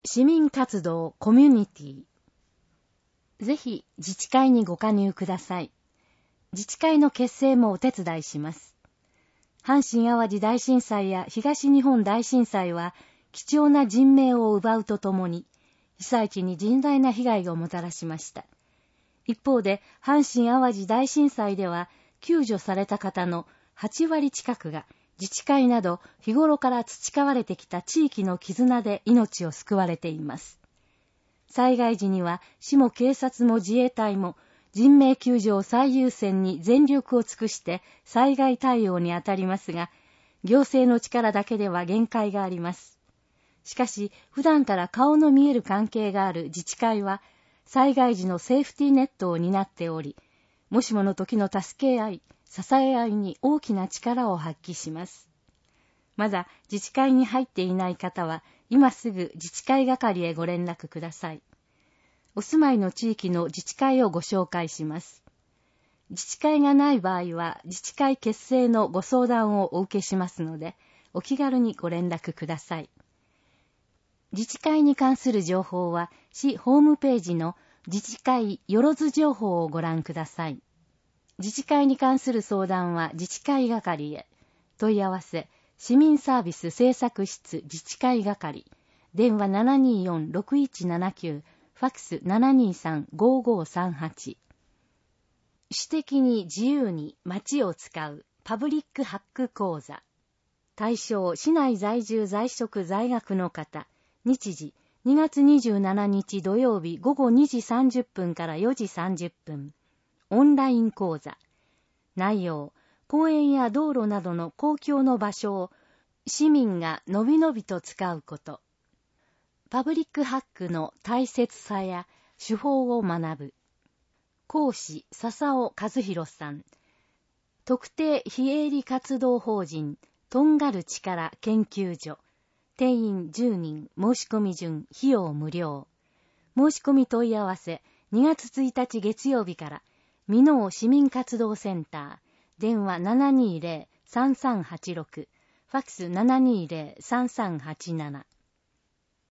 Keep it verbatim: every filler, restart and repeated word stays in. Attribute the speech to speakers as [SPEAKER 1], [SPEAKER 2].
[SPEAKER 1] 市民活動コミュニティ。ぜひ自治会にご加入ください。自治会の結成もお手伝いします。阪神淡路大震災や東日本大震災は貴重な人命を奪うとともに、被災地に甚大な被害をもたらしました。一方で、阪神淡路大震災では、救助された方のはちわり近くが、自治会など日頃から培われてきた地域の絆で命を救われています。災害時には、市も警察も自衛隊も、人命救助を最優先に全力を尽くして災害対応に当たりますが、行政の力だけでは限界があります。しかし、普段から顔の見える関係がある自治会は、災害時のセーフティーネットを担っており、もしもの時の助け合い、支え合いに大きな力を発揮します。まだ自治会に入っていない方は、今すぐ自治会係へご連絡ください。お住まいの地域の自治会をご紹介します。自治会がない場合は、自治会結成のご相談をお受けしますので、お気軽にご連絡ください。自治会に関する情報は、市ホームページの自治会よろず情報をご覧ください。自治会に関する相談は自治会係へ。問い合わせ、市民サービス政策室自治会係。電話 ななにーよん ろくいちななきゅう、ファックス ななにーさん ごーごーさんはち。私的に自由に街を使うパブリックハック講座。対象、市内在住在職在学の方。日時、にがつにじゅうしちにち土曜日ごごにじさんじゅっぷんからよじさんじゅっぷん。オンライン講座。内容、公園や道路などの公共の場所を市民がのびのびと使うこと。パブリックハックの大切さや手法を学ぶ。講師、笹尾和弘さん。特定非営利活動法人、とんがる力研究所。定員じゅうにん、申し込み順、費用無料。申し込み問い合わせ、にがつついたち月曜日から、箕面市民活動センター、電話 ななにーぜろ さんさんはちろく、ファックス ななにーぜろ さんさんはちなな。